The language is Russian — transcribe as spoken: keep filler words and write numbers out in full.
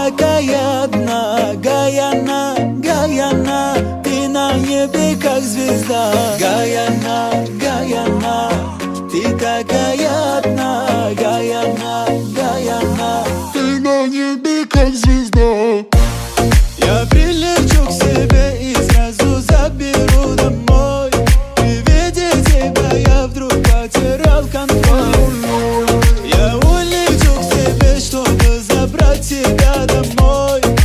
такая одна, Гаяна, Гаяна, ты на небе как звезда. Гаяна, Гаяна, ты такая одна, Гаяна, Гаяна, ты на небе как звезда. я прилечу к себе и сразу заберу домой. При виде тебя я вдруг потерял контроль. Я улечу к тебе, чтобы забрать тебя домой.